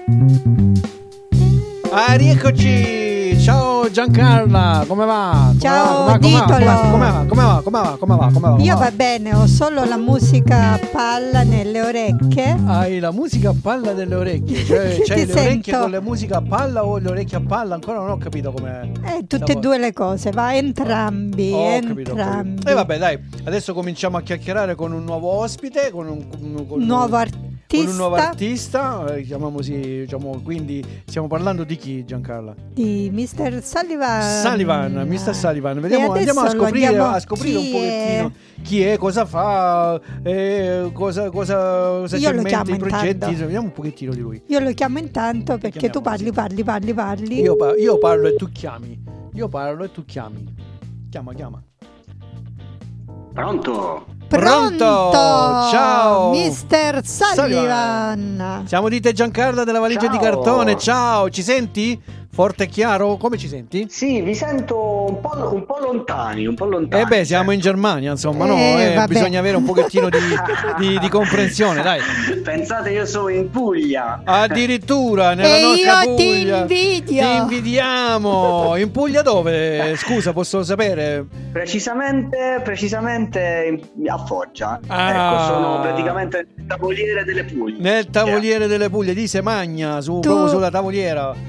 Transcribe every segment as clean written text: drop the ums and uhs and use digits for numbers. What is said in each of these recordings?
Ah, rieccoci! Ciao Giancarla, come va? Ciao Titolo. Come va? Io va bene, ho solo la musica a palla nelle orecchie. Hai la musica a palla nelle orecchie, cioè c'hai le orecchie con la musica a palla o le orecchie a palla? Ancora non ho capito com'è. Tutte e due le cose, va entrambi. E vabbè, dai, adesso cominciamo a chiacchierare con un nuovo ospite, con un nuovo artista. Con un nuovo artista, chiamiamosi, diciamo, quindi stiamo parlando di chi, Giancarla? Di Mr. Sullivan. Mr. Sullivan. Vediamo, andiamo a scoprire un pochettino chi è, cosa fa, cosa c'è in mente, i progetti. Vediamo un pochettino di lui. Io lo chiamo intanto perché tu parli. Io parlo e tu chiami. Chiama. Pronto? Ciao Mr. Sullivan. Siamo di te Giancarla della valigia di cartone. Ciao, ci senti? Forte e chiaro? Come ci senti? Sì, vi sento un po' lontani. Siamo in Germania, insomma, bisogna avere un pochettino di comprensione, dai. Pensate, io sono in Puglia. Addirittura, nella nostra io Puglia. Ti invidiamo. In Puglia dove? Scusa, posso sapere? Precisamente a Foggia. Ecco, sono praticamente nel tavoliere delle Puglie. Nel tavoliere delle Puglie di Semagna, proprio sulla tavoliera.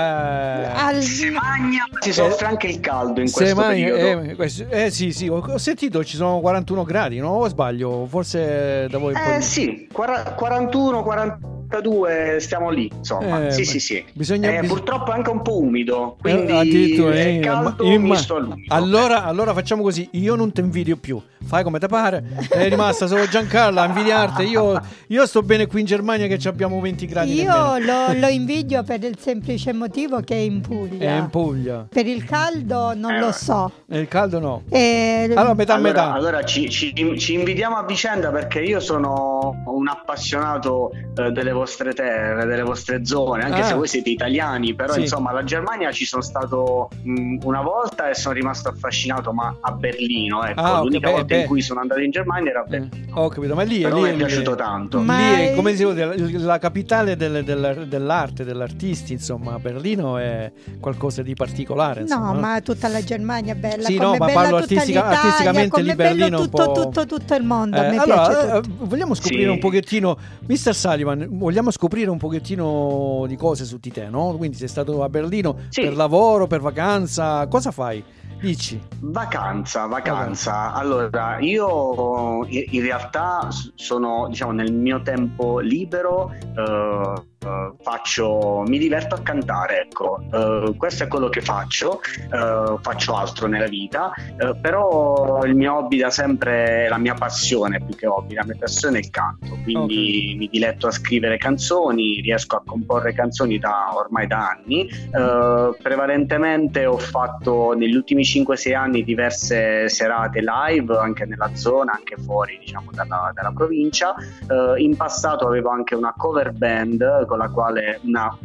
Si magna, si soffre anche il caldo in questo periodo. Sì, ho sentito ci sono 41 gradi, no? O sbaglio? Forse da voi sì, 41, 42, stiamo lì, insomma. Sì. Purtroppo è anche un po' umido, quindi è caldo misto all'umido. Allora facciamo così, io non ti invidio più. Fai come te pare. È rimasta solo Giancarla a invidiarti. Io sto bene qui in Germania che abbiamo 20 gradi. Io lo invidio per il semplice motivo che è in Puglia. È in Puglia. Per il caldo non lo so. Il caldo no. Allora metà. Allora ci invidiamo a vicenda, perché io sono un appassionato delle vostre terre, delle vostre zone, anche se voi siete italiani, però insomma la Germania ci sono stato una volta e sono rimasto affascinato, ma a Berlino, ecco. L'unica volta in cui sono andato in Germania era a Berlino. Ho capito, ma lì mi è piaciuto tanto. Lì è, come si vuol dire, la capitale dell'arte, dell'artisti, insomma. Berlino è qualcosa di particolare, insomma. No, ma tutta la Germania è bella. Sì, come ma bella parlo tutta artisticamente l'Italia, di Berlino un po'. tutto il mondo. A me piace tutto. Vogliamo scoprire un pochettino, Mr. Sullivan, vogliamo scoprire un pochettino di cose su di te, no? Quindi sei stato a Berlino per lavoro, per vacanza, cosa fai? Dici. Vacanza. Allora, io in realtà sono, diciamo, nel mio tempo libero mi diverto a cantare, ecco. Questo è quello che faccio altro nella vita, però il mio hobby da sempre, la mia passione più che hobby, la mia passione è il canto, quindi mi diletto a scrivere canzoni, riesco a comporre canzoni ormai da anni. Prevalentemente ho fatto negli ultimi 5-6 anni diverse serate live anche nella zona, anche fuori, diciamo, dalla provincia. In passato avevo anche una cover band con la quale una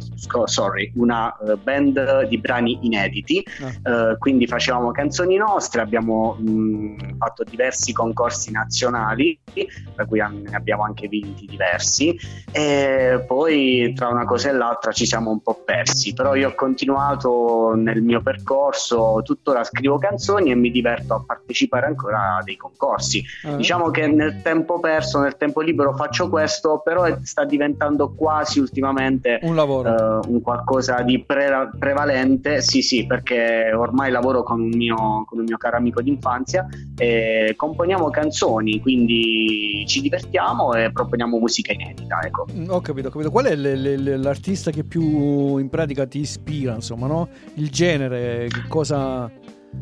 band di brani inediti, quindi facevamo canzoni nostre, abbiamo fatto diversi concorsi nazionali, da cui ne abbiamo anche vinti diversi, e poi tra una cosa e l'altra ci siamo un po' persi, però io ho continuato nel mio percorso, tuttora scrivo canzoni e mi diverto a partecipare ancora a dei concorsi. Diciamo che nel tempo perso, nel tempo libero faccio questo, però sta diventando quasi ultimamente un lavoro, un qualcosa di prevalente. Sì, perché ormai lavoro con un mio caro amico d'infanzia e componiamo canzoni, quindi ci divertiamo e proponiamo musica inedita, ecco. Ho capito. Qual è l'artista che più in pratica ti ispira, insomma, no? Il genere, che cosa...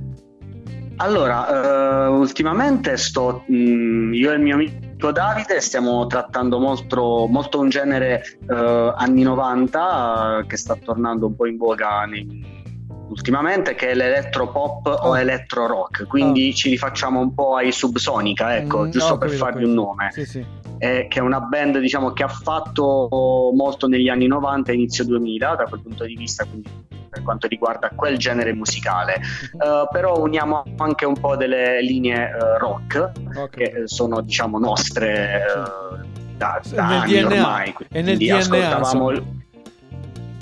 Allora, ultimamente io e il mio amico Davide stiamo trattando molto un genere anni 90 che sta tornando un po' in voga ultimamente, che è l'elettropop o elettro rock, quindi ci rifacciamo un po' ai Subsonica, ecco, giusto per farvi un nome. Sì. Che è una band, diciamo, che ha fatto molto negli anni 90 e inizio 2000 da quel punto di vista, quindi per quanto riguarda quel genere musicale, però uniamo anche un po' delle linee rock che sono, diciamo, nostre da anni DNA, ormai, e nel quindi DNA ascoltavamo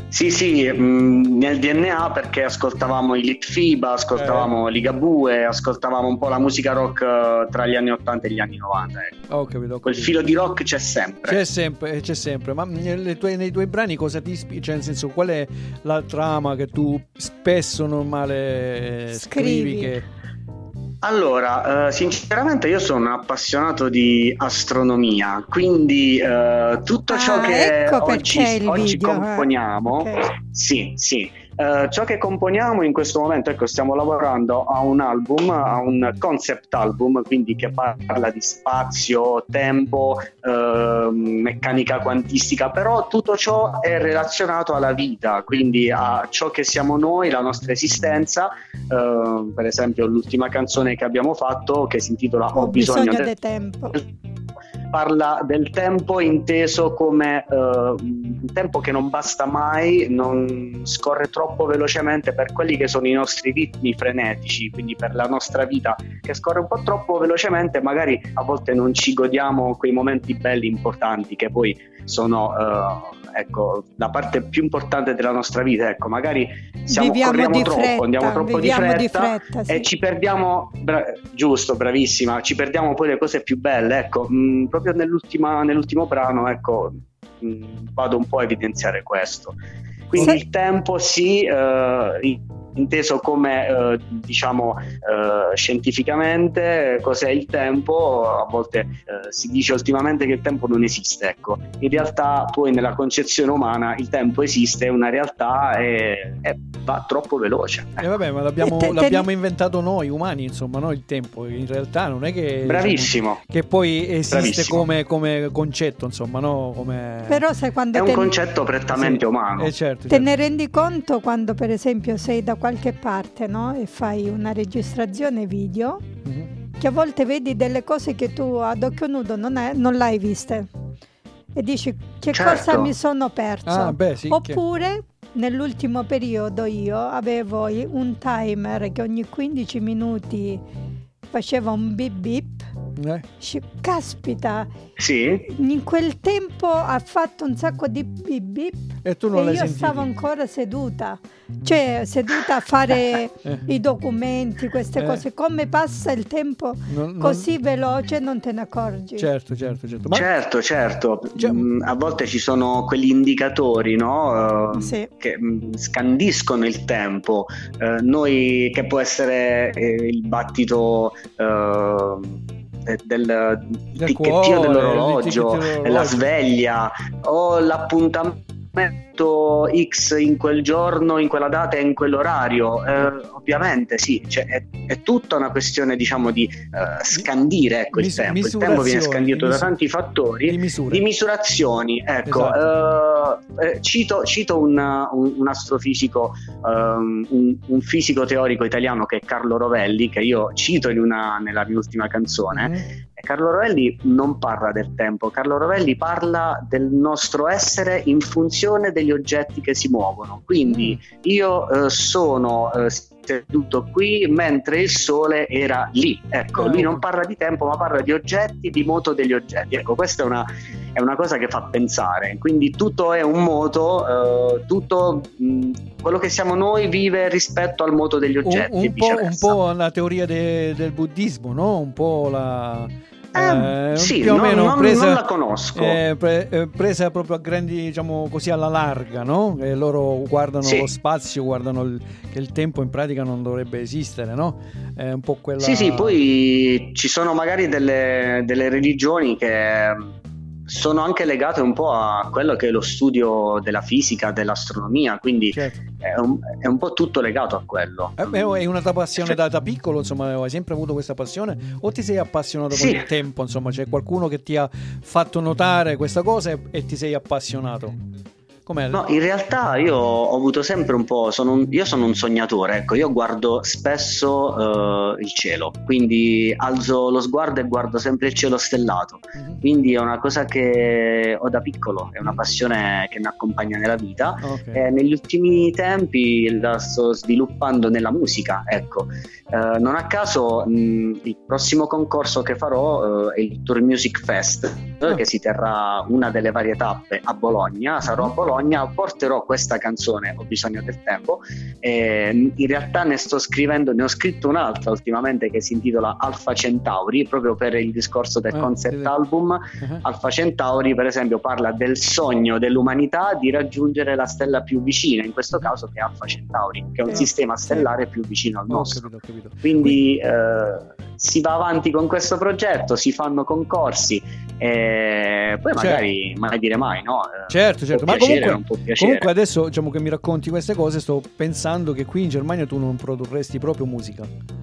Sì, nel DNA, perché ascoltavamo i Litfiba, ascoltavamo Ligabue, ascoltavamo un po' la musica rock tra gli anni 80 e gli anni 90. Ecco. Ho capito. Quel filo di rock c'è sempre. C'è sempre. Ma nei tuoi brani cosa ti ispira? Cioè, nel senso, qual è la trama che tu spesso normale scrivi? Allora, sinceramente io sono un appassionato di astronomia, quindi tutto ciò che ecco oggi componiamo, sì, ciò che componiamo in questo momento, ecco, stiamo lavorando a un album, a un concept album, quindi che parla di spazio, tempo, meccanica quantistica, però tutto ciò è relazionato alla vita, quindi a ciò che siamo noi, la nostra esistenza. Per esempio l'ultima canzone che abbiamo fatto, che si intitola Ho bisogno del tempo, parla del tempo inteso come un tempo che non basta mai, non scorre troppo velocemente per quelli che sono i nostri ritmi frenetici, quindi per la nostra vita che scorre un po' troppo velocemente, magari a volte non ci godiamo quei momenti belli, importanti, che poi sono ecco, la parte più importante della nostra vita. Ecco, magari corriamo troppo, andiamo troppo di fretta sì. E ci perdiamo, giusto, bravissima, ci perdiamo poi le cose più belle. Ecco, proprio nell'ultimo brano, ecco, vado un po' a evidenziare questo. Quindi il tempo inteso come diciamo scientificamente cos'è il tempo. A volte si dice ultimamente che il tempo non esiste, ecco, in realtà poi nella concezione umana il tempo esiste, è una realtà e va troppo veloce, ecco. Vabbè, ma l'abbiamo inventato noi umani, insomma, no? Il tempo in realtà non è che bravissimo, che poi esiste come concetto, insomma, no? Però sai, quando è un concetto prettamente umano. Certo. Te ne rendi conto quando per esempio sei da qualche parte, no? E fai una registrazione video, che a volte vedi delle cose che tu ad occhio nudo non l'hai viste e dici che cosa mi sono perso. Sì, oppure nell'ultimo periodo io avevo un timer che ogni 15 minuti faceva un bip bip. Caspita, sì, in quel tempo ha fatto un sacco di bip bip e tu non l'hai sentito. Stavo ancora seduta a fare i documenti, queste cose. Come passa il tempo così veloce, non te ne accorgi. Certo. Ma... certo. A volte ci sono quegli indicatori, no? Che scandiscono il tempo. Noi, che può essere il battito del ticchettio dell'orologio, la sveglia o l'appuntamento X in quel giorno, in quella data e in quell'orario. Ovviamente sì, cioè, è tutta una questione, diciamo, di scandire, ecco, il tempo. Il tempo viene scandito da tanti fattori di misurazioni, ecco. Esatto. Cito un astrofisico, un fisico teorico italiano, che è Carlo Rovelli, che io cito nella mia ultima canzone. Carlo Rovelli non parla del tempo, Carlo Rovelli parla del nostro essere in funzione degli oggetti che si muovono. Quindi io sono seduto qui mentre il sole era lì, ecco. Lui non parla di tempo, ma parla di oggetti, di moto degli oggetti, ecco. Questa è una cosa che fa pensare. Quindi tutto è un moto, tutto quello che siamo noi vive rispetto al moto degli oggetti, un po' la teoria del buddismo, no? Un po' la sì, più o meno non la conosco. Presa proprio a grandi, diciamo così, alla larga, no? E loro guardano lo spazio, guardano che il tempo in pratica non dovrebbe esistere, no? È un po' quella. Sì, poi ci sono magari delle religioni che sono anche legate un po' a quello che è lo studio della fisica, dell'astronomia, quindi certo. È un po' tutto legato a quello. È una tua passione da piccolo, insomma, hai sempre avuto questa passione, o ti sei appassionato con il tempo, insomma, c'è qualcuno che ti ha fatto notare questa cosa e ti sei appassionato? Com'è? No, in realtà io ho avuto sempre un po', io sono un sognatore, ecco, io guardo spesso il cielo, quindi alzo lo sguardo e guardo sempre il cielo stellato, quindi è una cosa che ho da piccolo, è una passione che mi accompagna nella vita, e negli ultimi tempi la sto sviluppando nella musica, ecco. Non a caso il prossimo concorso che farò è il Tour Music Fest, che si terrà una delle varie tappe a Bologna, sarò a Bologna Bologna, porterò questa canzone, Ho bisogno del tempo. In realtà ne ho scritto un'altra ultimamente che si intitola Alpha Centauri, proprio per il discorso del concept album. Alpha Centauri, per esempio, parla del sogno dell'umanità di raggiungere la stella più vicina, in questo caso che è Alpha Centauri, che è un sistema stellare più vicino al nostro. Capito. Quindi si va avanti con questo progetto, si fanno concorsi, e poi magari mai dire mai, no? Certo, ma comunque adesso, diciamo, che mi racconti queste cose, sto pensando che qui in Germania tu non produrresti proprio musica,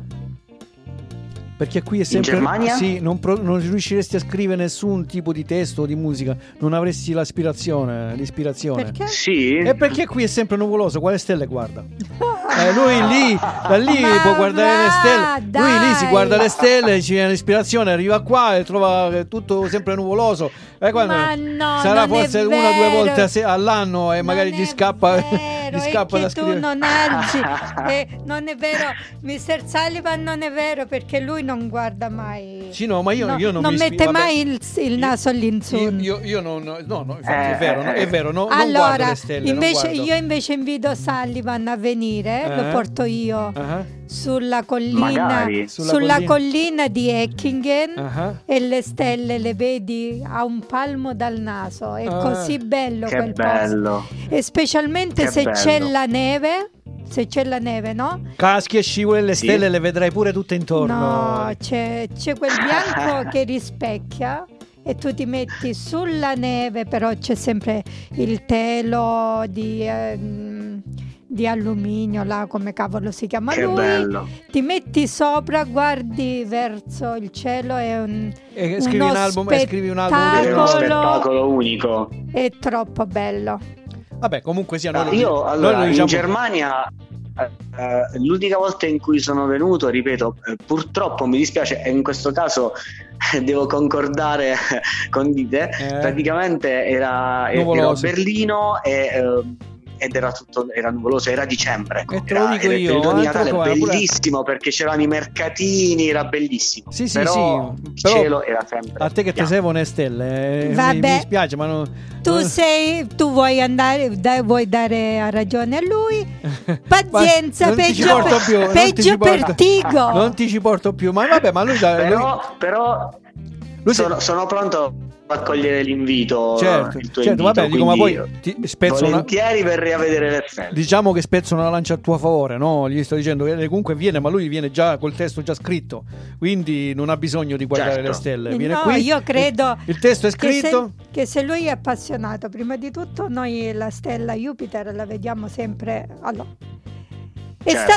perché qui è sempre, in Germania? Sì, non riusciresti a scrivere nessun tipo di testo o di musica, non avresti l'ispirazione. Perché? Sì. E perché qui è sempre nuvoloso, quale stelle guarda? Lui lì, da lì può guardare le stelle. Dai. Lui lì si guarda le stelle, ci viene l'ispirazione, arriva qua e trova tutto sempre nuvoloso. Ma no, sarà non forse è una o due vero. volte all'anno e magari gli scappa, Vero, gli scappa da è che tu scrivere. non leggi. Non è vero, Mr. Sullivan non è vero, perché lui non guarda mai. Sì, no, ma io non mi mette vabbè, mai il naso all'insù. Io non, no, infatti è vero, no, non allora, guardo le stelle. io invece invito Sullivan a venire, lo porto io sulla collina, sulla collina di Eckingen, e le stelle le vedi a un palmo dal naso. È così bello che quel bello. posto, e specialmente se c'è la neve. Se c'è la neve, no? Caschi e scivoli, le stelle le vedrai pure tutte intorno. No, c'è quel bianco che rispecchia e tu ti metti sulla neve, però c'è sempre il telo di alluminio, là come cavolo si chiama che lui. Bello. Ti metti sopra, guardi verso il cielo, e scrivi un album, è uno spettacolo unico. È troppo bello. Vabbè, comunque sia, io allora in Germania l'unica volta in cui sono venuto, ripeto, purtroppo mi dispiace, e in questo caso devo concordare con Dite, praticamente era a Berlino ed era nuvoloso, era dicembre, e te lo dico io, bellissimo perché c'erano i mercatini, era bellissimo. Sì, però il cielo era sempre a te che ti servono le stelle, vabbè, mi dispiace, ma tu vuoi andare, vuoi dare ragione a lui, pazienza, peggio per Tigo, non ti ci porto più, ma vabbè, ma lui però sono pronto a cogliere l'invito. Certo, il tuo invito, vabbè, dico, ma poi volentieri verrei a vedere le stelle. Diciamo che spezzo una lancia a tuo favore, no? Gli sto dicendo che comunque viene, ma lui viene già col testo già scritto, quindi non ha bisogno di guardare le stelle. Viene qui, io credo il testo è scritto. Che se lui è appassionato, prima di tutto noi la stella Jupiter la vediamo sempre. Allora, e sta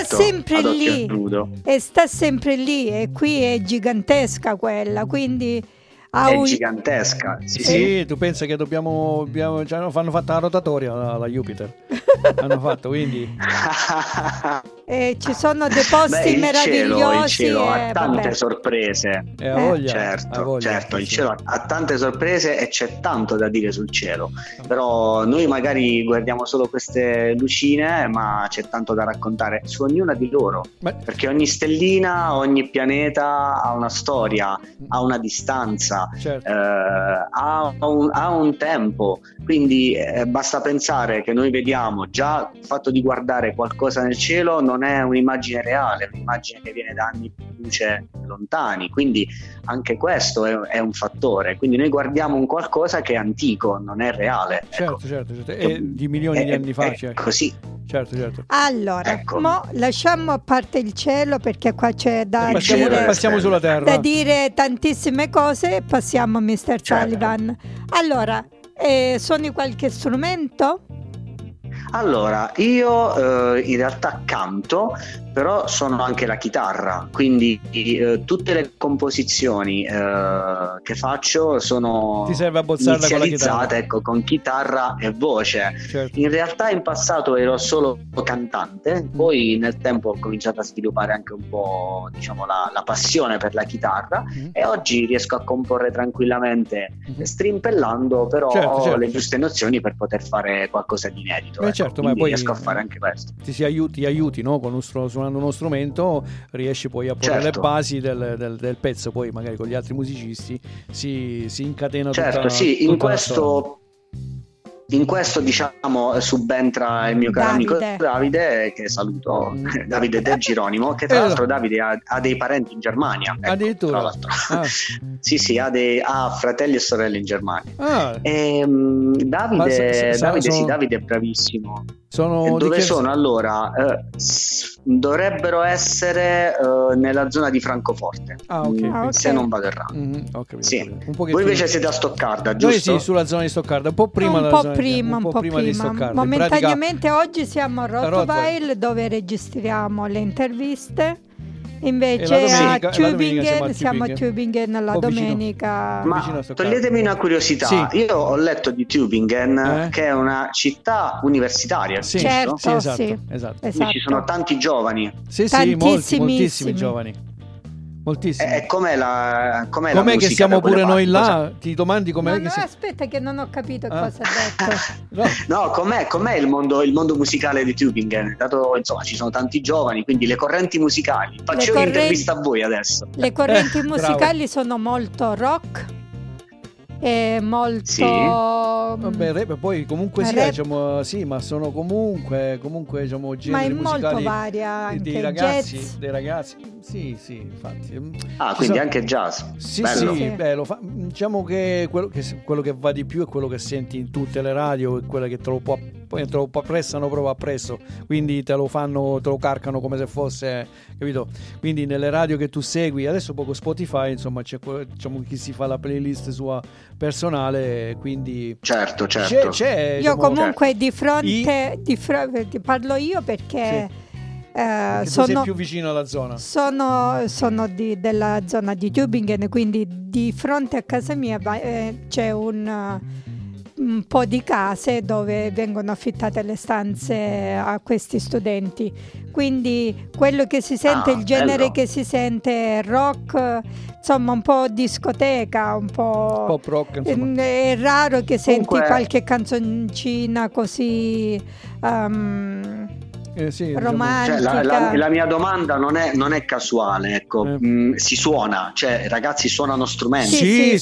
sempre lì, e qui è gigantesca quella, quindi è gigantesca. Sì. Tu pensi che dobbiamo hanno fatto la rotatoria alla Jupiter. Hanno fatto, quindi ci sono dei posti meravigliosi. Il cielo ha tante sorprese. Certo, il cielo ha tante sorprese e c'è tanto da dire sul cielo. Però noi magari guardiamo solo queste lucine, ma c'è tanto da raccontare su ognuna di loro. Perché ogni stellina, ogni pianeta ha una storia, ha una distanza, ha un tempo. Quindi basta pensare che noi vediamo già il fatto di guardare qualcosa nel cielo non è un'immagine reale, è un'immagine che viene da anni di luce lontani, quindi anche questo è un fattore. Quindi noi guardiamo un qualcosa che è antico, non è reale. Certo. E di milioni di anni fa. Così. Certo. Allora, mo lasciamo a parte il cielo, perché qua c'è da passiamo sulla terra. Da dire tantissime cose, passiamo a Mr. Sullivan. Allora, suoni qualche strumento? Allora, io in realtà canto, però suono anche la chitarra, quindi tutte le composizioni che faccio sono Ti serve abbozzarla inizializzate con chitarra e voce. Certo. In realtà in passato ero solo cantante, poi nel tempo ho cominciato a sviluppare anche un po', diciamo, la passione per la chitarra, e oggi riesco a comporre tranquillamente strimpellando, però ho le giuste nozioni per poter fare qualcosa di inedito. Certo, ma poi riesco a fare anche questo. Ti aiuti, no? Suonando uno strumento riesci poi a porre le basi del pezzo, poi magari con gli altri musicisti si incatena in in questo diciamo subentra il mio caro amico Davide, che saluto, Davide Del Geronimo, che tra l'altro Davide ha dei parenti in Germania, ecco, addirittura. tra l'altro. Sì, ha fratelli e sorelle in Germania. Davide è bravissimo. Dove sono allora? Dovrebbero essere nella zona di Francoforte, se non vado errato. Sì. Voi invece siete a Stoccarda, giusto? Noi sì, sulla zona di Stoccarda, un po' prima di Stoccarda. Momentaneamente oggi siamo a Rottweil, dove registriamo le interviste. Invece a Tübingen siamo a Tübingen la domenica. Ma toglietemi una curiosità, io ho letto di Tübingen che è una città universitaria, certo, sì, esatto. Ci sono tanti giovani, moltissimi giovani. Moltissimo. Com'è che siamo pure noi là? Ti domandi com'è? Aspetta che non ho capito cosa ha detto. No, com'è il mondo musicale di Tübingen? Dato insomma ci sono tanti giovani, quindi le correnti musicali. Faccio un'intervista a voi adesso. Le correnti musicali sono molto rock e molto poi comunque diciamo, ma sono comunque diciamo generi musicali, molto varia, anche dei ragazzi sì infatti quindi anche jazz, bello. Diciamo che quello che va di più è quello che senti in tutte le radio, è quello che te lo appressano proprio appresso, quindi te lo caricano come se fosse, capito? Quindi nelle radio che tu segui adesso, poco Spotify, insomma c'è diciamo chi si fa la playlist sua personale, quindi certo c'è, io comunque di fronte parlo io perché tu sei più vicino alla zona. Sono della zona di Tübingen, quindi di fronte a casa mia c'è un po' di case dove vengono affittate le stanze a questi studenti, quindi quello che si sente, il genere bello che si sente è rock, insomma un po' discoteca, un po' pop rock, insomma. È raro che senti qualche canzoncina così romantica. Cioè, la mia domanda non è casuale, ecco. Si suona, cioè i ragazzi suonano strumenti.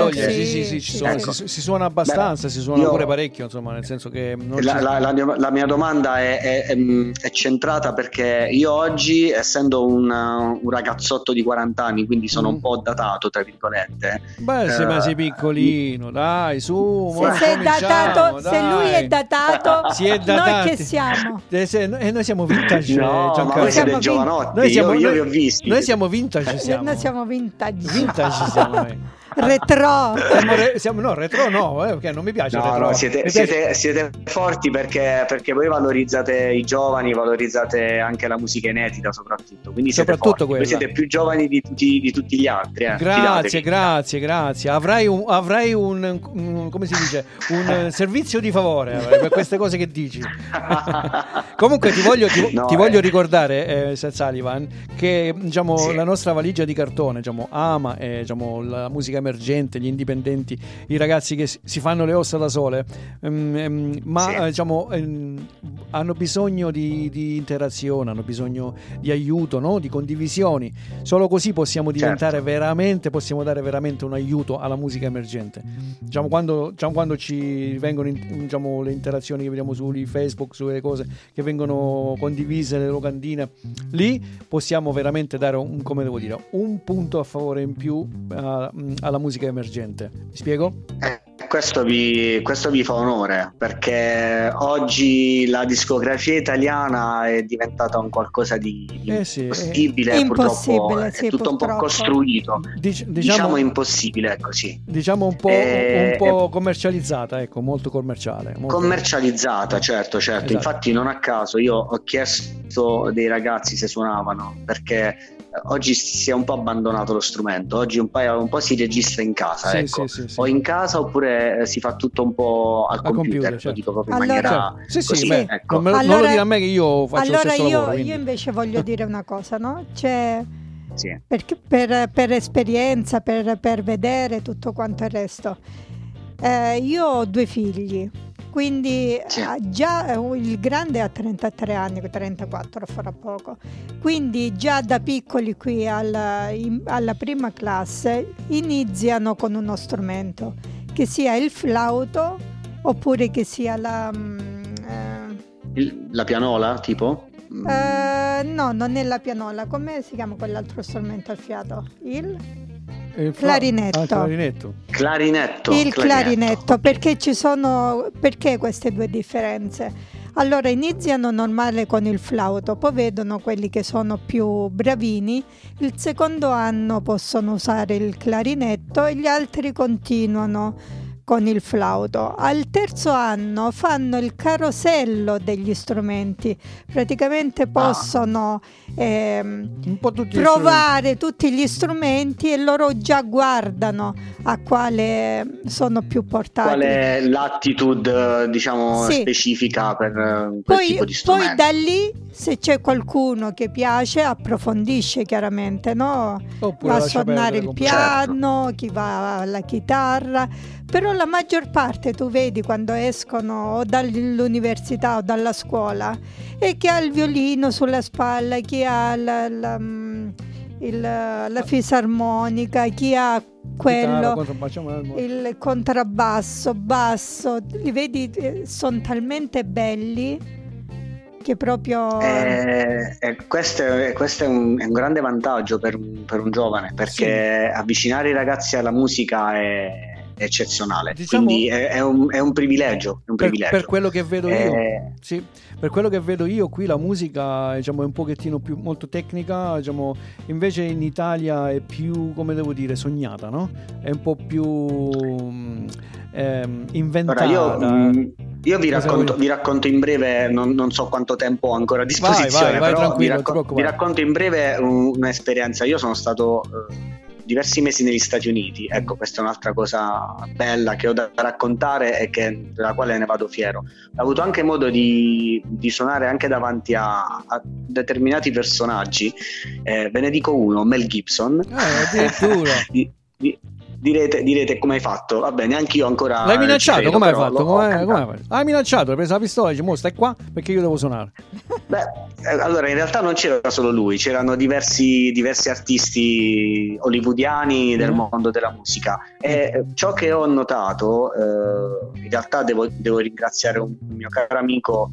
Si suona abbastanza, si suona pure parecchio, insomma, nel senso che la mia domanda è centrata perché io oggi, essendo un ragazzotto di 40 anni, quindi sono un po' datato tra virgolette. Ma sei piccolino, dai, su. Se lui è datato, noi che siamo? Noi siamo vintage, ma voi siete giovanotti, io vi ho visti. Noi siamo vintage, Noi siamo vintage siamo noi. Retro. Retro no, perché non mi piace retro. No, siete forti perché voi valorizzate i giovani, valorizzate anche la musica inedita soprattutto. Quindi soprattutto voi siete più giovani di tutti gli altri. Grazie. Avrai un come si dice, un servizio di favore per queste cose che dici. Comunque ti voglio ricordare, Sullivan, che diciamo la nostra valigia di cartone, diciamo, ama diciamo la musica emergente, gli indipendenti, i ragazzi che si fanno le ossa da sole, diciamo hanno bisogno di interazione, hanno bisogno di aiuto, no? Di condivisioni. Solo così possiamo diventare possiamo dare veramente un aiuto alla musica emergente. Diciamo quando ci vengono diciamo le interazioni che vediamo su Facebook, sulle cose che vengono condivise, le locandine, lì possiamo veramente dare un punto a favore in più alla musica emergente. Mi spiego? Questo vi fa onore, perché oggi la discografia italiana è diventata un qualcosa di impossibile, purtroppo è tutto un po' costruito, diciamo impossibile, così. Diciamo un po' commercializzata, ecco, molto commerciale. Commercializzata, certo. Esatto. Infatti non a caso io ho chiesto dei ragazzi se suonavano, perché oggi si è un po' abbandonato lo strumento, oggi un po' si registra in casa, ecco. O in casa oppure si fa tutto un po' al computer, certo. Dico proprio in maniera così, ecco. Non lo dire a me che io faccio lo stesso lavoro. Io invece voglio dire una cosa, no? Perché per esperienza, per vedere tutto quanto il resto, io ho 2 figli. Quindi già il grande ha 33 anni, 34 farà poco, quindi già da piccoli qui alla prima classe iniziano con uno strumento, che sia il flauto oppure che sia la pianola, tipo? No, non è la pianola. Come si chiama quell'altro strumento al fiato? Il clarinetto. Clarinetto. Il clarinetto, perché perché queste due differenze? Allora iniziano normale con il flauto, poi vedono quelli che sono più bravini, il secondo anno possono usare il clarinetto e gli altri continuano con il flauto. Al terzo anno fanno il carosello degli strumenti, praticamente possono un po' provare tutti gli strumenti e loro già guardano a quale sono più portati. Qual è l'attitude, diciamo, specifica per quel tipo di strumento. Poi da lì, se c'è qualcuno che piace, approfondisce chiaramente, no? Va a suonare il piano, chi va alla chitarra. Però la maggior parte tu vedi quando escono o dall'università o dalla scuola e chi ha il violino sulla spalla, chi ha la fisarmonica, chi ha quello, il contrabbasso, basso, li vedi, sono talmente belli che proprio questo è un grande vantaggio per un giovane, perché avvicinare i ragazzi alla musica è eccezionale, diciamo, quindi è un privilegio, per quello che vedo io, per quello che vedo io qui la musica, diciamo, è un pochettino più molto tecnica, diciamo, invece in Italia è più, come devo dire, sognata, no? È un po' più inventata. Ora io vi racconto in breve, non so quanto tempo ho ancora a disposizione, vai, però vi racconto in breve un'esperienza. Io sono stato diversi mesi negli Stati Uniti, ecco, questa è un'altra cosa bella che ho da raccontare e della quale ne vado fiero. Ho avuto anche modo di suonare anche davanti a determinati personaggi, ve ne dico uno, Mel Gibson. Addirittura. Direte come hai fatto? Vabbè, neanche io ancora. L'hai minacciato? Come hai fatto? Hai minacciato, hai preso la pistola e dici: mo stai qua perché io devo suonare. Allora in realtà non c'era solo lui, c'erano diversi artisti hollywoodiani del mondo della musica, e ciò che ho notato, in realtà devo ringraziare un mio caro amico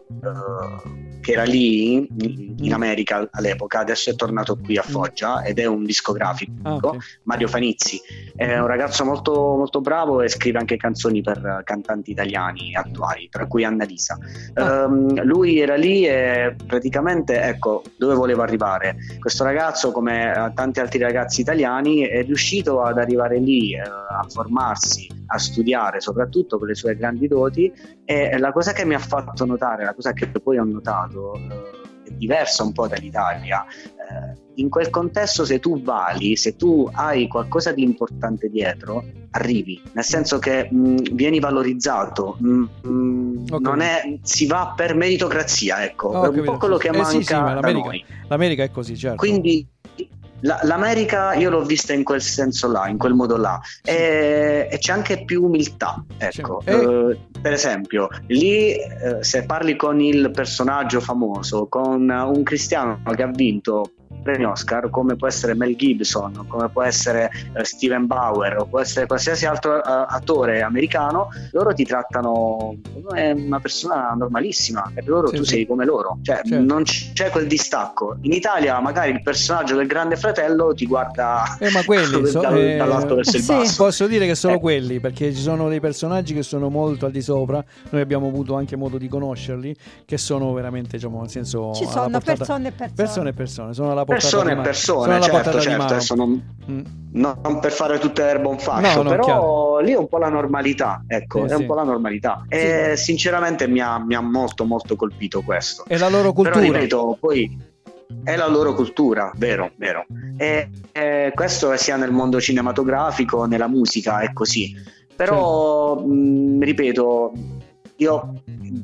che era lì in America all'epoca, adesso è tornato qui a Foggia ed è un discografico, Mario Fanizzi, è un ragazzo molto, molto bravo e scrive anche canzoni per cantanti italiani attuali, tra cui Annalisa. Lui era lì e praticamente, ecco dove volevo arrivare. Questo ragazzo, come tanti altri ragazzi italiani, è riuscito ad arrivare lì, a formarsi, a studiare, soprattutto con le sue grandi doti, e la cosa che mi ha fatto notare, la cosa che poi ho notato, è diversa un po' dall'Italia. In quel contesto, se tu vali, se tu hai qualcosa di importante dietro, arrivi, nel senso che vieni valorizzato, non è, si va per meritocrazia, ecco, è un po' quello che manca da noi. L'America è così, certo. Quindi l'America io l'ho vista in quel senso là, in quel modo là, e c'è anche più umiltà, ecco. Per esempio lì, se parli con il personaggio famoso, con un cristiano che ha vinto premi Oscar, come può essere Mel Gibson, come può essere Steven Bauer, o può essere qualsiasi altro attore americano, loro ti trattano come una persona normalissima, per loro tu sei come loro, cioè non c'è quel distacco. In Italia magari il personaggio del Grande Fratello ti guarda ma quelli dall'alto verso il basso. Posso dire che sono quelli, perché ci sono dei personaggi che sono molto al di sopra, noi abbiamo avuto anche modo di conoscerli, che sono veramente, diciamo, nel senso, ci sono persone e persone, sono alla persone, certo, non per fare tutte erba un fascio, però chiaro. Lì è un po' la normalità, ecco, è un po' la normalità, e sinceramente mi ha molto molto colpito questo. È la loro cultura. Però ripeto, poi è la loro cultura, vero. E questo sia nel mondo cinematografico, nella musica, è così. Però ripeto, io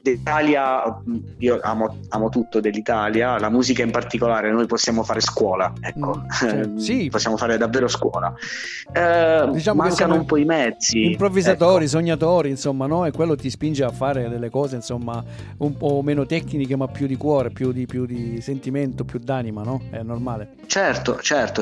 D'Italia, io amo tutto dell'Italia, la musica in particolare, noi possiamo fare scuola, ecco, sì. Possiamo fare davvero scuola. Diciamo mancano un po' i mezzi, improvvisatori, ecco. Sognatori, insomma, no? E quello ti spinge a fare delle cose, insomma, un po' meno tecniche, ma più di cuore, più di sentimento, più d'anima, no? È normale. Certo.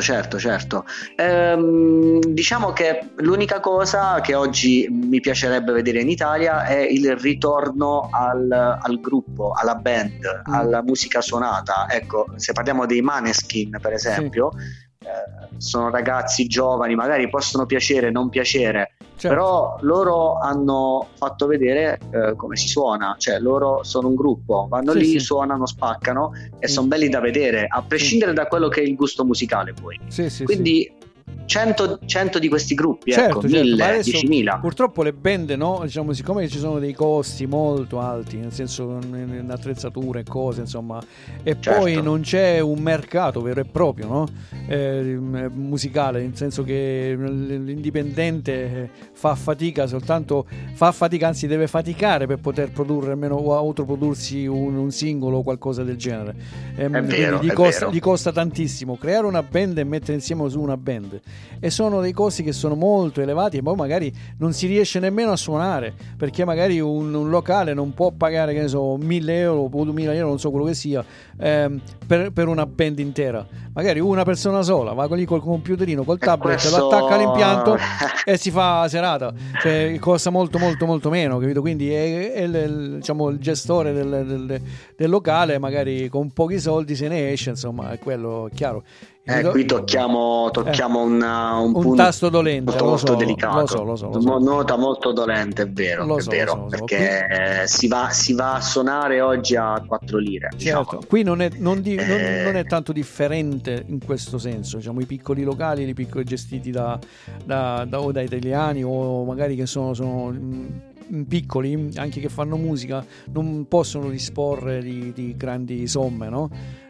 Diciamo che l'unica cosa che oggi mi piacerebbe vedere in Italia è il ritorno al gruppo, alla band, alla musica suonata. Ecco, se parliamo dei Maneskin, per esempio, sono ragazzi giovani, magari possono piacere, non piacere, certo, però loro hanno fatto vedere come si suona, cioè loro sono un gruppo, vanno lì, suonano, spaccano e sono belli da vedere, a prescindere da quello che è il gusto musicale poi. Quindi 100 di questi gruppi, certo, ecco, 1000, adesso, 10.000. Purtroppo le band, no, diciamo, siccome ci sono dei costi molto alti, nel senso in attrezzature e cose, insomma, e certo, poi non c'è un mercato vero e proprio, no? Musicale, nel senso che l'indipendente fa fatica, anzi deve faticare per poter produrre almeno o autoprodursi un singolo o qualcosa del genere. È vero, gli costa tantissimo creare una band e mettere insieme su una band, e sono dei costi che sono molto elevati, e poi magari non si riesce nemmeno a suonare, perché magari un locale non può pagare, che ne so, 1.000 euro o 2.000 euro, non so quello che sia, per una band intera. Magari una persona sola va lì col computerino, col tablet, lo attacca all'impianto e si fa serata, cioè costa molto meno, capito? Quindi diciamo, il gestore del locale magari con pochi soldi se ne esce, insomma, è quello chiaro. Qui tocchiamo un punto tasto dolente, molto delicato, lo so. Nota molto dolente, è vero, perché si va a suonare oggi a 4 lire. Certo, diciamo. Qui non è tanto differente in questo senso, diciamo, i piccoli locali, i piccoli gestiti da italiani, o magari che sono piccoli, anche che fanno musica, non possono disporre di grandi somme, no?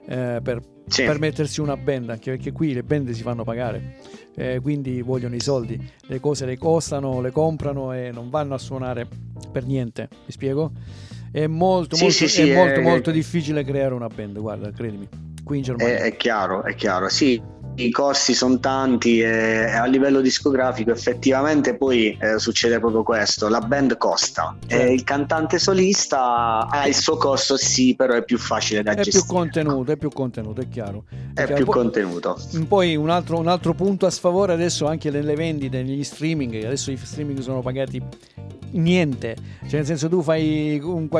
Per mettersi una band, anche perché qui le band si fanno pagare, quindi vogliono i soldi, le cose le costano, le comprano e non vanno a suonare per niente, mi spiego? È molto difficile creare una band, guarda, credimi, qui in Germania è chiaro, sì. I costi sono tanti e a livello discografico effettivamente poi succede proprio questo, la band costa, certo, il cantante solista ha il suo costo, sì, però è più facile da gestire. È più contenuto, è chiaro. È più contenuto. Poi un altro punto a sfavore adesso anche nelle vendite, negli streaming, adesso i streaming sono pagati niente, cioè nel senso tu fai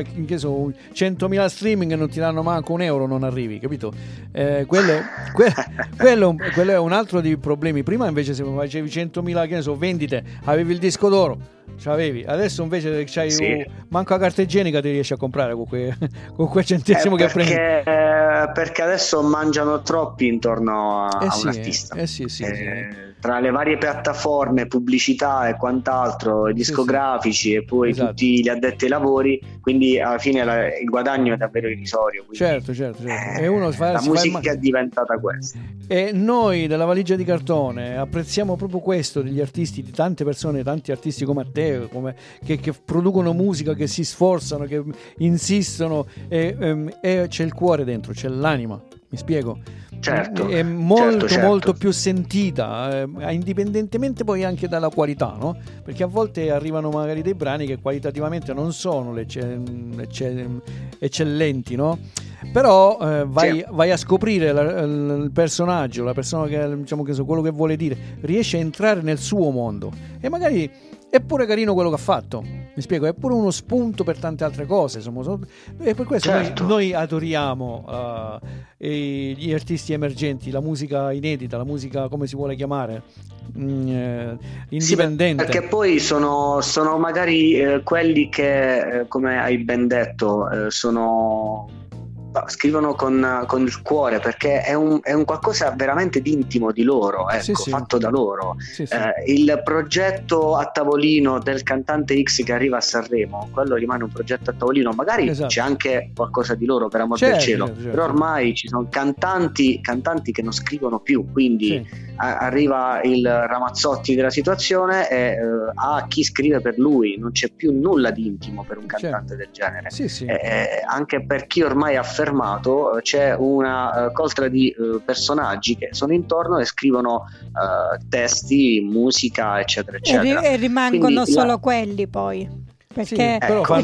100.000 streaming e non ti danno manco un euro, non arrivi, capito? Quello è un altro dei problemi. Prima invece se facevi 100.000, che ne so, vendite, avevi il disco d'oro, c'avevi. Adesso invece c'hai manco la carta igienica ti riesci a comprare con quel centesimo che prendi, perché adesso mangiano troppi intorno a un artista, tra le varie piattaforme, pubblicità e quant'altro, discografici e poi tutti gli addetti ai lavori, quindi alla fine il guadagno è davvero irrisorio, certo. E uno la musica è diventata questa, e noi della Valigia di Cartone apprezziamo proprio questo degli artisti, di tante persone, tanti artisti come te, che producono musica, che si sforzano, che insistono, e c'è il cuore dentro, c'è l'anima, mi spiego? Certo, è molto più sentita, indipendentemente poi anche dalla qualità, no? Perché a volte arrivano magari dei brani che qualitativamente non sono eccellenti, no? Però vai a scoprire il personaggio, la persona che, diciamo, che so, quello che vuole dire, riesce a entrare nel suo mondo, e magari è pure carino quello che ha fatto, mi spiego, è pure uno spunto per tante altre cose, e per questo noi adoriamo gli artisti emergenti, la musica inedita, la musica, come si vuole chiamare, indipendente, perché poi sono magari quelli che, come hai ben detto, sono scrivono con il cuore, perché è un qualcosa veramente di intimo di loro, ecco, fatto da loro. Il progetto a tavolino del cantante X che arriva a Sanremo, quello rimane un progetto a tavolino, magari c'è anche qualcosa di loro, per amor del cielo, però ormai ci sono cantanti che non scrivono più, quindi arriva il Ramazzotti della situazione e a chi scrive per lui, non c'è più nulla di intimo per un cantante del genere. Anche per chi ormai ha affermato, c'è una coltre di personaggi che sono intorno e scrivono testi, musica, eccetera eccetera, e rimangono solo quelli poi, perché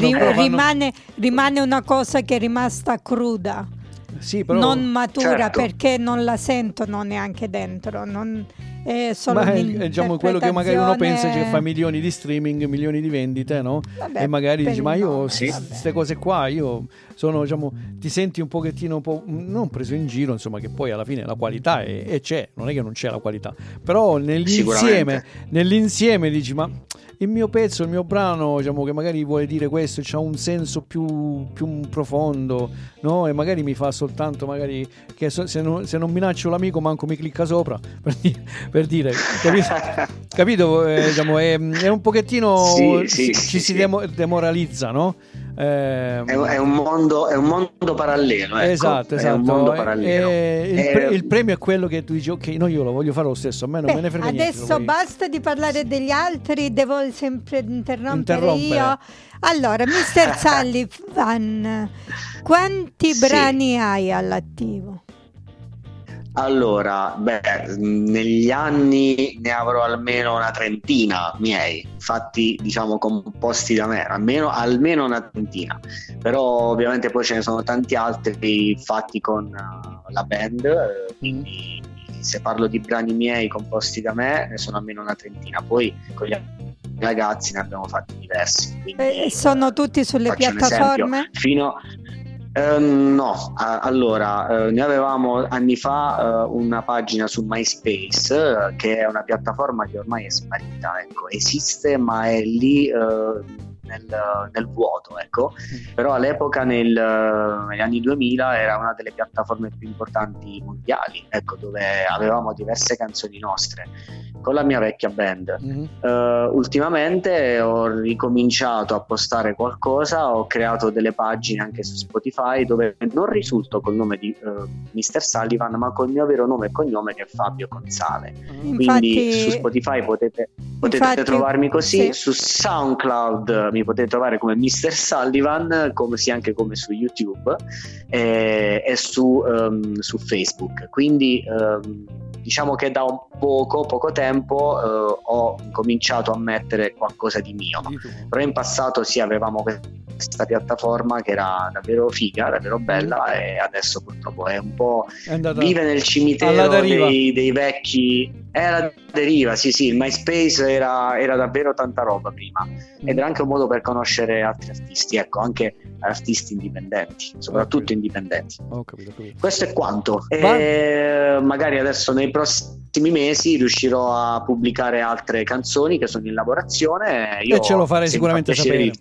rimane una cosa che è rimasta cruda, però, non matura, perché non la sentono neanche dentro, è solo diciamo quello che magari uno pensa, che fa milioni di streaming, milioni di vendite, no? E magari dici, ma io queste cose qua, io sono, diciamo, ti senti un pochettino non preso in giro, insomma, che poi alla fine la qualità c'è, non è che non c'è la qualità, però nell'insieme dici, ma il mio pezzo, il mio brano, diciamo, che magari vuole dire questo, c'ha un senso più profondo, no? E magari mi fa soltanto, magari, che se non minaccio l'amico manco mi clicca sopra, per dire, capito? Diciamo, è un pochettino ci si demoralizza, no? È un mondo parallelo, ecco. Esatto. È un mondo parallelo. Il premio è quello che tu dici, ok, no, io lo voglio fare lo stesso, a me non me ne frega niente. Adesso basta di parlare degli altri, devo sempre interrompere io. Allora, Mr. Sullivan, quanti brani hai all'attivo? Allora, negli anni ne avrò almeno una trentina miei, fatti, diciamo, composti da me, almeno una trentina, però ovviamente poi ce ne sono tanti altri fatti con la band, quindi se parlo di brani miei composti da me ne sono almeno una trentina, poi con gli ragazzi ne abbiamo fatti diversi. Sono tutti sulle piattaforme? No, allora ne avevamo anni fa una pagina su MySpace, che è una piattaforma che ormai è sparita, ecco, esiste ma è lì nel vuoto, ecco. Però all'epoca negli anni 2000 era una delle piattaforme più importanti mondiali, ecco, dove avevamo diverse canzoni nostre con la mia vecchia band. Ultimamente ho ricominciato a postare qualcosa, ho creato delle pagine anche su Spotify dove non risulto col nome di Mr. Sullivan, ma col mio vero nome e cognome, che è Fabio Consale. Quindi su Spotify potete trovarmi così, su SoundCloud mi potete trovare come Mr. Sullivan, anche come su YouTube e su Facebook. Quindi diciamo che da un poco tempo ho cominciato a mettere qualcosa di mio, però in passato avevamo questa piattaforma che era davvero figa, davvero bella, e adesso purtroppo è un po' vive nel cimitero dei vecchi. È alla deriva, sì, il MySpace era davvero tanta roba prima, ed era anche un modo per conoscere altri artisti, ecco, anche artisti indipendenti, soprattutto indipendenti. Capito. Questo è quanto. Magari adesso nei prossimi mesi riuscirò a pubblicare altre canzoni che sono in lavorazione, e ce lo farei sicuramente sapere.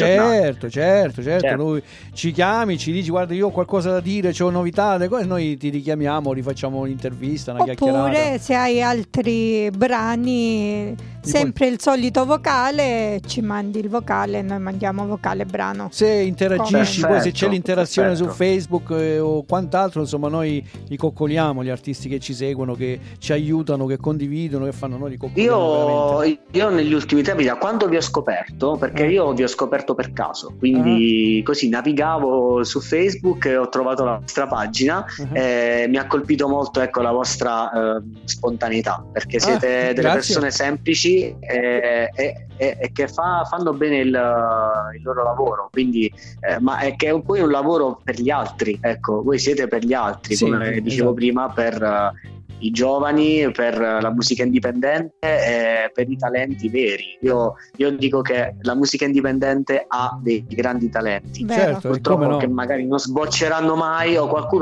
Certo. Noi ci chiami, ci dici, guarda, io ho qualcosa da dire, c'ho novità, le cose, noi ti richiamiamo, rifacciamo un'intervista, una chiacchierata. Oppure se hai altri brani, sempre il solito vocale, ci mandi il vocale, noi mandiamo vocale brano. Se interagisci, poi se c'è l'interazione su Facebook o quant'altro, insomma, noi li coccoliamo, gli artisti che ci seguono, che ci aiutano, che condividono, che fanno, noi li coccoliamo. Io negli ultimi tempi, da quando vi ho scoperto, perché io vi ho scoperto per caso, quindi così navigavo su Facebook e ho trovato la vostra pagina, e mi ha colpito molto, ecco, la vostra spontaneità, perché siete delle persone semplici e che fanno bene il loro lavoro, quindi ma è che è poi un lavoro per gli altri, ecco, voi siete per gli altri, come dicevo prima, per i giovani, per la musica indipendente e per i talenti veri. Io dico che la musica indipendente ha dei grandi talenti, certo, purtroppo che magari non sbocceranno mai, o qualcuno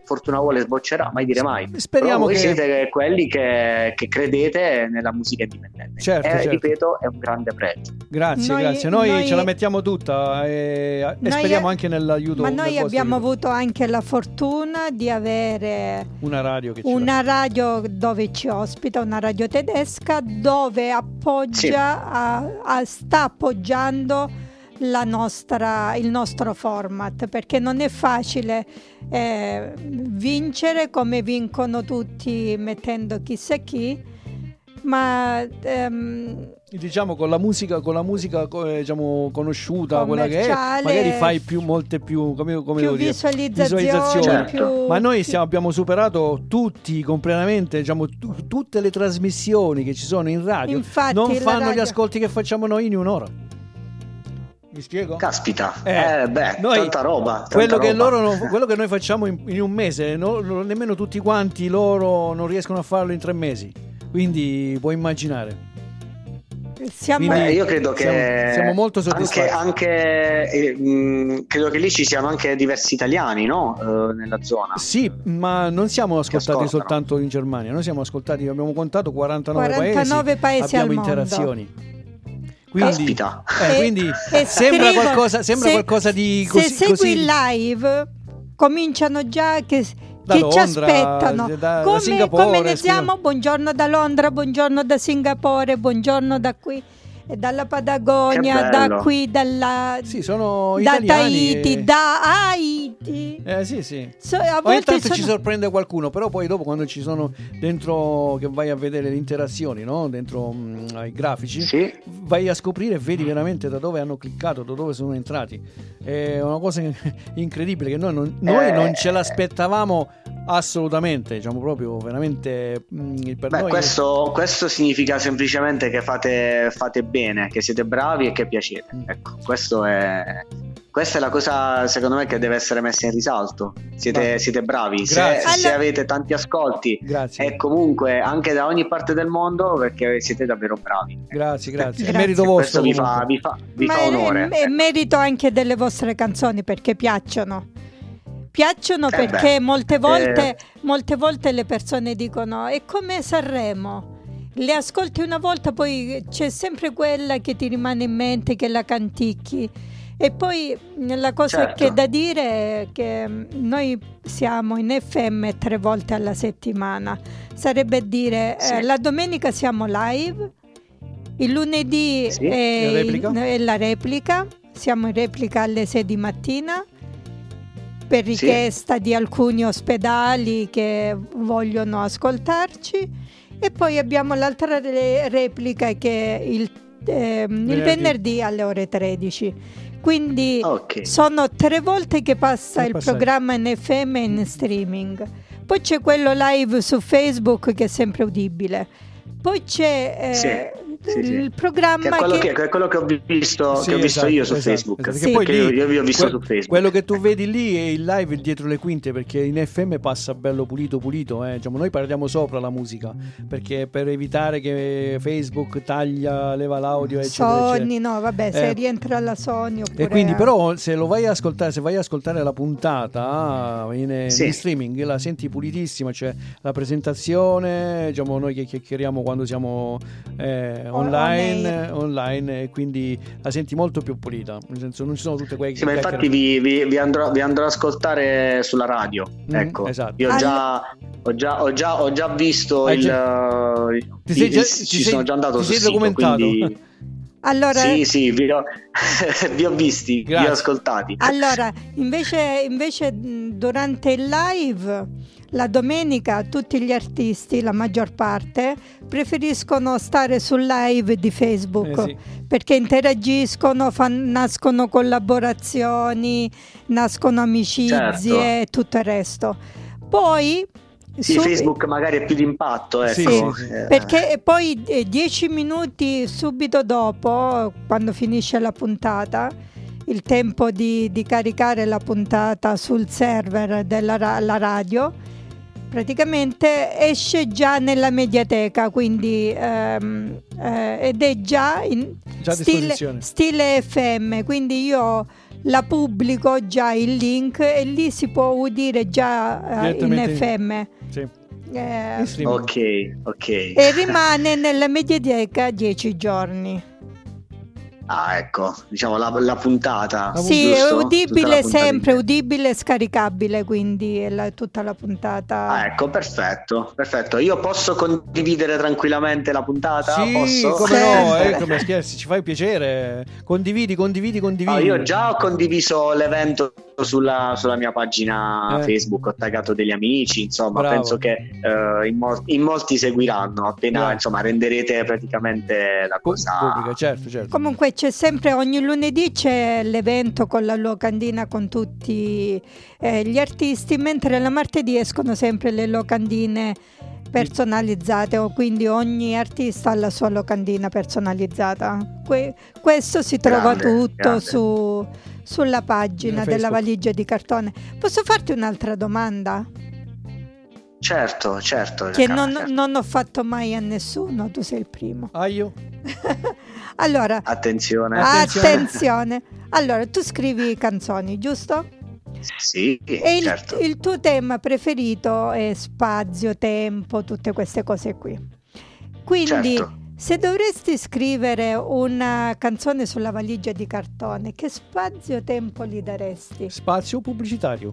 fortuna vuole sboccerà, mai dire mai. Speriamo. Però voi siete quelli che credete nella musica indipendente. Certo. Ripeto, è un grande pregio. Grazie. Noi ce la mettiamo tutta e speriamo anche nell'aiuto. Ma noi abbiamo avuto anche la fortuna di avere una radio dove ci ospita, una radio tedesca dove appoggia, sta appoggiando il nostro format, perché non è facile vincere come vincono tutti mettendo chissà chi, ma diciamo con la musica diciamo conosciuta, quella che è, magari fai molte più visualizzazioni, certo. Ma noi abbiamo superato tutti completamente, diciamo tutte le trasmissioni che ci sono in radio. Infatti, non fanno gli ascolti che facciamo noi in un'ora. Mi spiego? Caspita, noi, tanta roba. Quello che noi facciamo in un mese, nemmeno tutti quanti loro non riescono a farlo in 3 mesi. Quindi puoi immaginare. Io credo che siamo molto soddisfatti. Credo che lì ci siano anche diversi italiani, no? Nella zona. Sì, ma non siamo ascoltati soltanto in Germania. Noi siamo ascoltati, abbiamo contato 49 paesi abbiamo al interazioni. mondo. Quindi, quindi sembra qualcosa di così. Se segui il live, cominciano già che Londra, ci aspettano. Da Singapore, come ne siamo? Buongiorno da Londra, buongiorno da Singapore, buongiorno da qui, dalla Patagonia, da qui, sono da italiani, da Haiti. Sì. A ogni tanto ci sorprende qualcuno, però poi dopo quando ci sono dentro, che vai a vedere le interazioni, no? Dentro ai grafici, vai a scoprire e vedi veramente da dove hanno cliccato, da dove sono entrati. È una cosa incredibile che noi non ce l'aspettavamo assolutamente, diciamo proprio veramente per noi. Questo significa semplicemente che fate bene, che siete bravi e che piacete. Ecco, questa è la cosa secondo me che deve essere messa in risalto. Siete bravi, se avete tanti ascolti e comunque anche da ogni parte del mondo, perché siete davvero bravi. Grazie. È merito vostro. Questo vi fa onore. È merito anche delle vostre canzoni, perché piacciono perché molte volte le persone dicono: è come Sanremo, le ascolti una volta, poi c'è sempre quella che ti rimane in mente, che la canticchi. E poi la cosa che è da dire è che noi siamo in FM 3 volte alla settimana, sarebbe dire la domenica siamo live, il lunedì è la replica, siamo in replica alle 6 di mattina per richiesta di alcuni ospedali che vogliono ascoltarci, e poi abbiamo l'altra replica che è il venerdì alle ore 13. Quindi sono 3 volte che passa il programma in FM e in streaming. Poi c'è quello live su Facebook che è sempre udibile. Poi c'è il programma che è quello che ho visto, io su Facebook. Perché poi io vi ho visto su Facebook. Quello che tu vedi lì è il live dietro le quinte, perché in FM passa bello pulito. Diciamo, noi parliamo sopra la musica, perché per evitare che Facebook leva l'audio, eccetera. Sony, no, vabbè, se rientra la Sony oppure... E quindi però se vai a ascoltare la puntata in streaming, la senti pulitissima, c'è la presentazione, diciamo, noi che chiacchieriamo quando siamo online, e quindi la senti molto più pulita, nel senso non ci sono tutte quelle ma infatti vi andrò ad ascoltare sulla radio. Ecco, esatto. Io ho già visto ci sono già andato sul sito, quindi allora, sì, vi ho visti, vi ho ascoltati. Allora, invece durante il live, la domenica, tutti gli artisti, la maggior parte, preferiscono stare sul live di Facebook, perché interagiscono, nascono collaborazioni, nascono amicizie e tutto il resto. Poi Facebook magari è più d'impatto, perché poi 10 minuti subito dopo, quando finisce la puntata, il tempo di caricare la puntata sul server della radio, praticamente esce già nella mediateca, quindi ed è già in stile FM, quindi io la pubblico già il link e lì si può udire già in FM. Sì. Ok. E rimane nella mediateca 10 giorni. Ah, ecco, diciamo la puntata. Sì, giusto? è udibile sempre, udibile e scaricabile, quindi è tutta la puntata. Ah, ecco, perfetto. Io posso condividere tranquillamente la puntata? Sì, posso? come no, come scherzi, ci fai piacere. Condividi. Io già ho condiviso l'evento sulla mia pagina Facebook, ho taggato degli amici, insomma. Bravo. Penso che in molti seguiranno appena insomma renderete praticamente la cosa pubblica, certo. Comunque c'è sempre, ogni lunedì c'è l'evento con la locandina con tutti gli artisti, mentre la martedì escono sempre le locandine personalizzate, quindi ogni artista ha la sua locandina personalizzata. Questo si trova tutto sulla pagina della valigia di cartone. Posso farti un'altra domanda? Certo. Che non ho fatto mai a nessuno, tu sei il primo. Io? Allora, attenzione. Allora, tu scrivi canzoni, giusto? Sì, e certo. Il tuo tema preferito è spazio, tempo, tutte queste cose qui. Quindi, se dovresti scrivere una canzone sulla valigia di cartone, che spazio-tempo gli daresti? Spazio pubblicitario.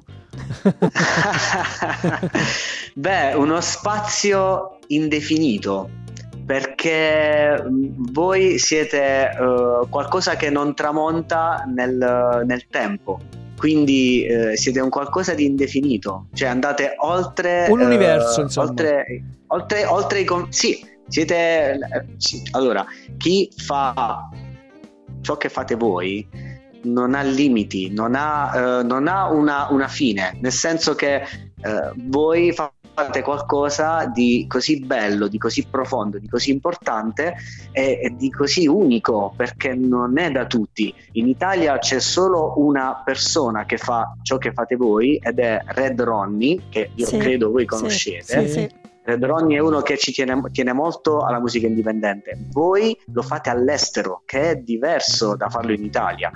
Beh, uno spazio indefinito, perché voi siete qualcosa che non tramonta nel tempo. Quindi siete un qualcosa di indefinito, cioè andate oltre un universo, insomma. Oltre i sì, siete allora, chi fa ciò che fate voi non ha limiti, non ha una fine, nel senso che voi fate qualcosa di così bello, di così profondo, di così importante e di così unico, perché non è da tutti. In Italia c'è solo una persona che fa ciò che fate voi ed è Red Ronnie, che io credo voi conoscete. Sì. Red Ronnie è uno che ci tiene molto alla musica indipendente. Voi lo fate all'estero, che è diverso da farlo in Italia.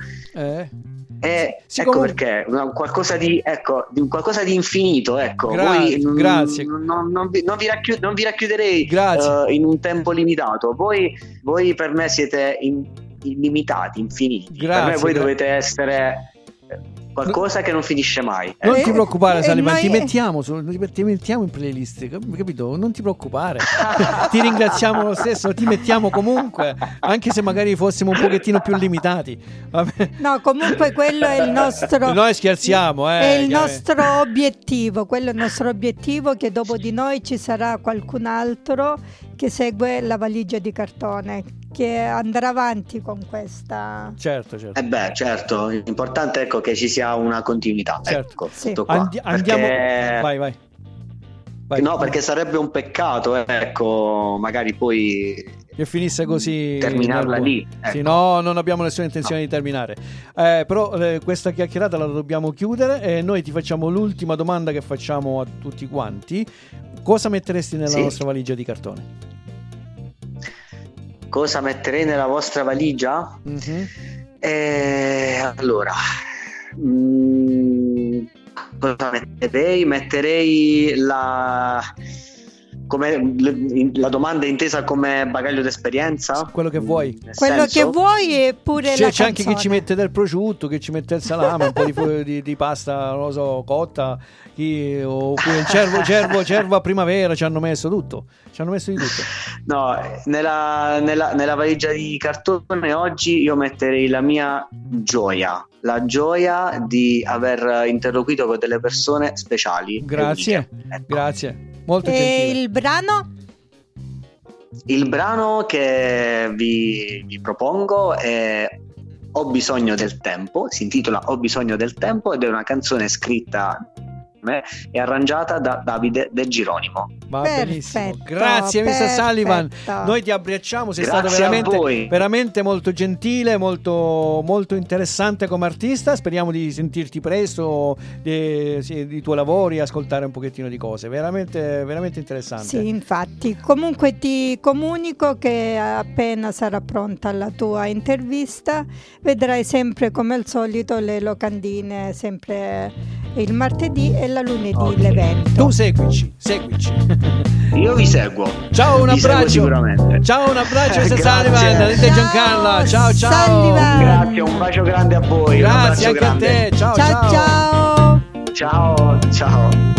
Ecco perché qualcosa di infinito, ecco. Grazie. Non vi racchiuderei in un tempo limitato. Voi per me siete illimitati, infiniti. Grazie, per me voi dovete essere qualcosa che non finisce mai. Non ti preoccupare, Saliman, ti mettiamo in playlist, capito? Non ti preoccupare. Ti ringraziamo lo stesso, ti mettiamo comunque, anche se magari fossimo un pochettino più limitati. Vabbè. No, comunque quello è il nostro. Noi scherziamo, è il nostro obiettivo, quello è il nostro obiettivo, che dopo di noi ci sarà qualcun altro che segue la valigia di cartone, che andrà avanti con questa. Certo. Certo, l'importante è che ci sia una continuità. Certo. Ecco, tutto qua. Andiamo. Vai. No, perché sarebbe un peccato, magari poi che finisse così, terminarla lì. Ecco. Sì, no, non abbiamo nessuna intenzione di terminare. Però questa chiacchierata la dobbiamo chiudere e noi ti facciamo l'ultima domanda che facciamo a tutti quanti. Cosa metteresti nella nostra valigia di cartone? Cosa metterei nella vostra valigia? Mm-hmm. Allora, cosa metterei? Metterei la domanda è intesa come bagaglio d'esperienza? Quello che vuoi. Quello che vuoi, e pure c'è anche chi ci mette del prosciutto, chi ci mette il salame, un po' di pasta, non lo so, cotta, oppure il cervo a primavera, ci hanno messo tutto. Ci hanno messo di tutto. No, nella valigia di cartone oggi io metterei la mia gioia. La gioia di aver interloquito con delle persone speciali. Grazie, ecco. Grazie. Molto gentile. E il brano? Il brano che vi propongo è Ho bisogno del tempo, si intitola Ho bisogno del tempo ed è una canzone scritta e arrangiata da Davide De Gironimo. Va benissimo, grazie Mr. Sullivan, noi ti abbracciamo, sei grazie stato veramente molto gentile, molto, molto interessante come artista. Speriamo di sentirti presto, di tuoi lavori, ascoltare un pochettino di cose, veramente, veramente interessante. Sì, infatti, comunque ti comunico che appena sarà pronta la tua intervista vedrai sempre come al solito le locandine, sempre il martedì e la lunedì l'evento. Tu seguici. Io vi seguo. Ciao, un abbraccio. Sicuramente. Ciao, un abbraccio, Sullivan. Giancarla. Ciao. Sullivan. Grazie, un bacio grande a voi. Grazie anche grande a te. Ciao. Ciao. Ciao.